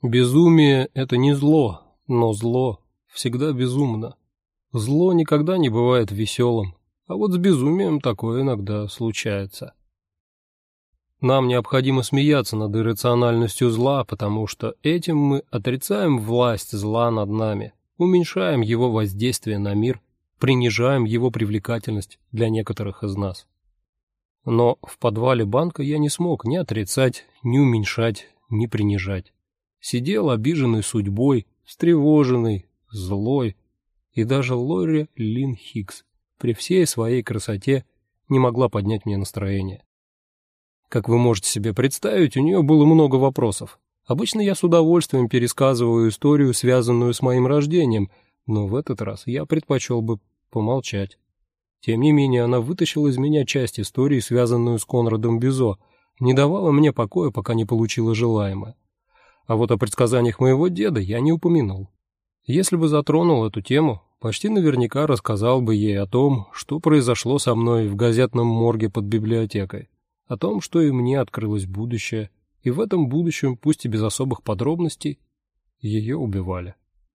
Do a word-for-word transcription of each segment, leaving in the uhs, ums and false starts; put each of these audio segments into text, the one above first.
Безумие – это не зло, но зло всегда безумно. Зло никогда не бывает веселым, а вот с безумием такое иногда случается. Нам необходимо смеяться над иррациональностью зла, потому что этим мы отрицаем власть зла над нами, уменьшаем его воздействие на мир, принижаем его привлекательность для некоторых из нас. Но в подвале банка я не смог ни отрицать, ни уменьшать, ни принижать. Сидел обиженный судьбой, встревоженный, злой, и даже Лори Лин Хикс при всей своей красоте не могла поднять мне настроение. Как вы можете себе представить, у нее было много вопросов. Обычно я с удовольствием пересказываю историю, связанную с моим рождением, но в этот раз я предпочел бы помолчать. Тем не менее, она вытащила из меня часть истории, связанную с Конрадом Бизо, не давала мне покоя, пока не получила желаемое. А вот о предсказаниях моего деда я не упомянул. Если бы затронул эту тему, почти наверняка рассказал бы ей о том, что произошло со мной в газетном морге под библиотекой, о том, что и мне открылось будущее, и в этом будущем, пусть и без особых подробностей, ее убивали.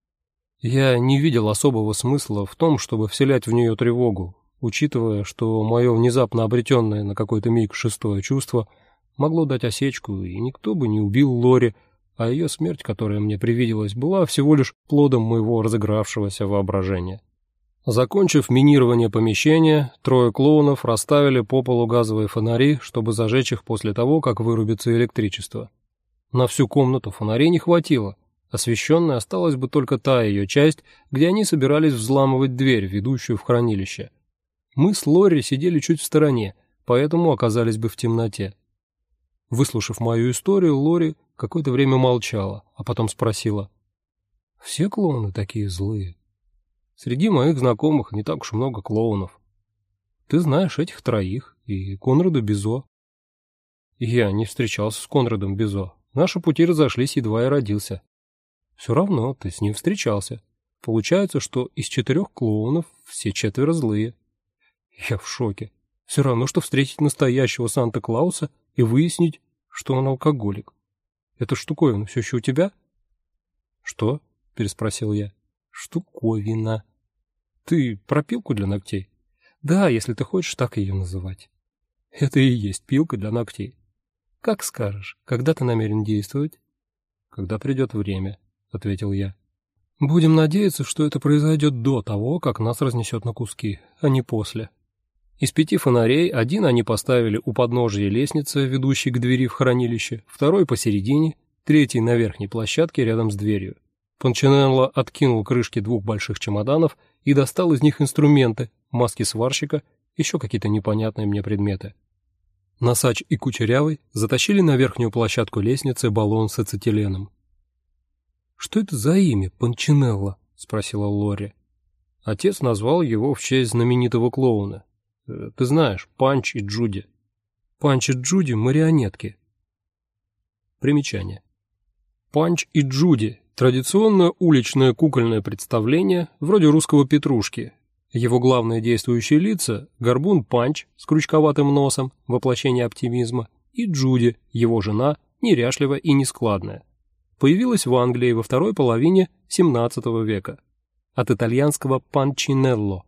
Я не видел особого смысла в том, чтобы вселять в нее тревогу, учитывая, что мое внезапно обретенное на какой-то миг шестое чувство могло дать осечку, и никто бы не убил Лори, а ее смерть, которая мне привиделась, была всего лишь плодом моего разыгравшегося воображения. Закончив минирование помещения, трое клоунов расставили по полу газовые фонари, чтобы зажечь их после того, как вырубится электричество. На всю комнату фонарей не хватило, освещенной осталась бы только та ее часть, где они собирались взламывать дверь, ведущую в хранилище. Мы с Лори сидели чуть в стороне, поэтому оказались бы в темноте. Выслушав мою историю, Лори какое-то время молчала, а потом спросила: «Все клоуны такие злые?» «Среди моих знакомых не так уж много клоунов. Ты знаешь этих троих и Конрада Бизо». «Я не встречался с Конрадом Бизо. Наши пути разошлись, едва я родился». «Все равно ты с ним встречался. Получается, что из четырех клоунов все четверо злые». Я в шоке. Все равно, что встретить настоящего Санта-Клауса и выяснить, что он алкоголик. Эта штуковина все еще у тебя? Что? Переспросил я. Штуковина. Ты про пилку для ногтей? Да, если ты хочешь так ее называть. Это и есть пилка для ногтей. Как скажешь. Когда ты намерен действовать? Когда придет время, ответил я. Будем надеяться, что это произойдет до того, как нас разнесет на куски, а не после. Из пяти фонарей один они поставили у подножия лестницы, ведущей к двери в хранилище, второй посередине, третий на верхней площадке рядом с дверью. Панчинелло откинул крышки двух больших чемоданов и достал из них инструменты, маски сварщика, еще какие-то непонятные мне предметы. Носач и Кучерявый затащили на верхнюю площадку лестницы баллон с ацетиленом. «Что это за имя, Панчинелло?» — спросила Лори. Отец назвал его в честь знаменитого клоуна. Ты знаешь, Панч и Джуди. Панч и Джуди – марионетки. Примечание. Панч и Джуди – традиционное уличное кукольное представление, вроде русского Петрушки. Его главные действующие лица – горбун Панч с крючковатым носом, воплощение оптимизма, и Джуди, его жена, неряшливая и нескладная. Появилась в Англии во второй половине семнадцатого века. От итальянского «панчинелло».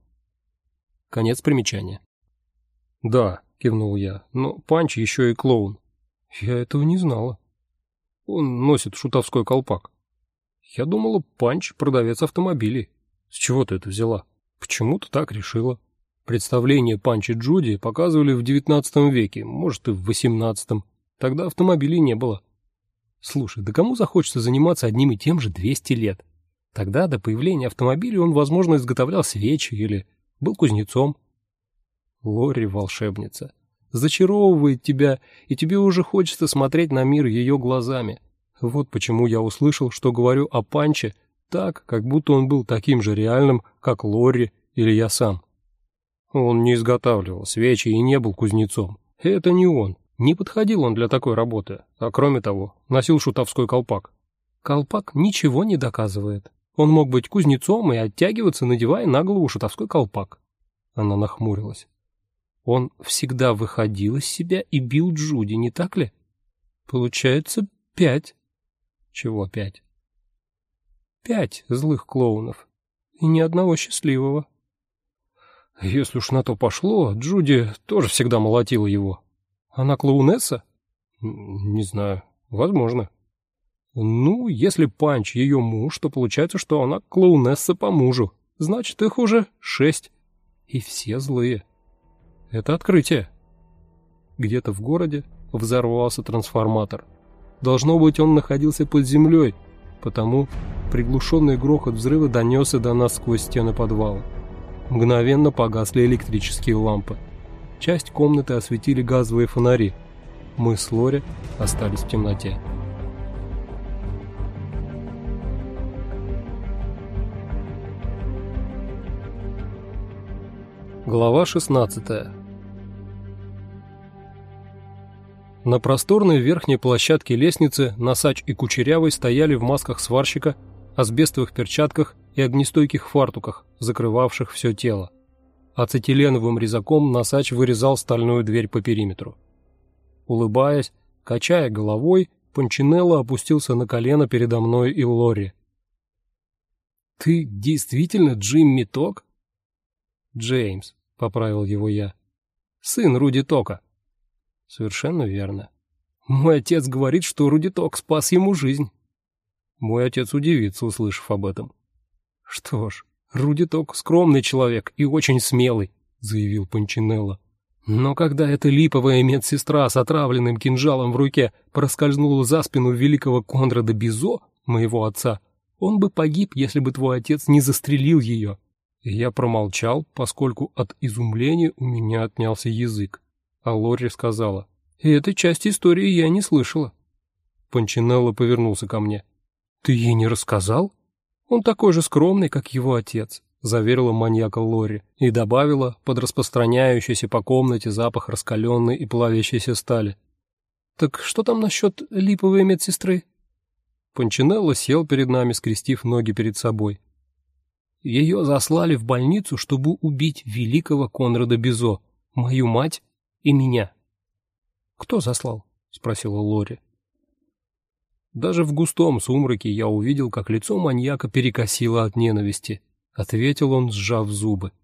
Конец примечания. «Да», — кивнул я, — «но Панч еще и клоун». «Я этого не знала». «Он носит шутовской колпак». «Я думала, Панч — продавец автомобилей». «С чего ты это взяла?» «Почему-то так решила». Представления Панч и Джуди показывали в девятнадцатом веке, может и в восемнадцатом. Тогда автомобилей не было. Слушай, да кому захочется заниматься одним и тем же двести лет? Тогда, до появления автомобилей, он, возможно, изготовлял свечи или был кузнецом. Лори волшебница. Зачаровывает тебя, и тебе уже хочется смотреть на мир ее глазами. Вот почему я услышал, что говорю о Панче так, как будто он был таким же реальным, как Лори или я сам. Он не изготавливал свечи и не был кузнецом. Это не он. Не подходил он для такой работы. А кроме того, носил шутовской колпак. Колпак ничего не доказывает. Он мог быть кузнецом и оттягиваться, надевая на голову шутовской колпак. Она нахмурилась. Он всегда выходил из себя и бил Джуди, не так ли? Получается, пять. Чего пять? Пять злых клоунов. И ни одного счастливого. Если уж на то пошло, Джуди тоже всегда молотила его. Она клоунесса? Не знаю. Возможно. Ну, если Панч ее муж, то получается, что она клоунесса по мужу. Значит, их уже шесть. И все злые. Это открытие. Где-то в городе взорвался трансформатор. Должно быть, он находился под землей, потому приглушенный грохот взрыва донесся до нас сквозь стены подвала. Мгновенно погасли электрические лампы. Часть комнаты осветили газовые фонари. Мы с Лори остались в темноте. Глава шестнадцатая. На просторной верхней площадке лестницы Носач и Кучерявый стояли в масках сварщика, асбестовых перчатках и огнестойких фартуках, закрывавших все тело. Ацетиленовым резаком Носач вырезал стальную дверь по периметру. Улыбаясь, качая головой, Панчинелло опустился на колено передо мной и Лори. «Ты действительно Джимми Ток?» «Джеймс», — поправил его я. «Сын Руди Тока». «Совершенно верно. Мой отец говорит, что Руди Ток спас ему жизнь». Мой отец удивится, услышав об этом. «Что ж, Руди Ток скромный человек и очень смелый», — заявил Панчинелло. «Но когда эта липовая медсестра с отравленным кинжалом в руке проскользнула за спину великого Конрада Бизо, моего отца, он бы погиб, если бы твой отец не застрелил ее». И я промолчал, поскольку от изумления у меня отнялся язык. А Лори сказала: «И этой части истории я не слышала». Панчинелло повернулся ко мне. «Ты ей не рассказал? Он такой же скромный, как его отец», — заверила маньяка Лори и добавила под распространяющийся по комнате запах раскаленной и плавящейся стали: «Так что там насчет липовой медсестры?» Панчинелло сел перед нами, скрестив ноги перед собой. «Ее заслали в больницу, чтобы убить великого Конрада Бизо, мою мать и меня». «Кто заслал?» — спросила Лори. Даже в густом сумраке я увидел, как лицо маньяка перекосило от ненависти. Ответил он, сжав зубы.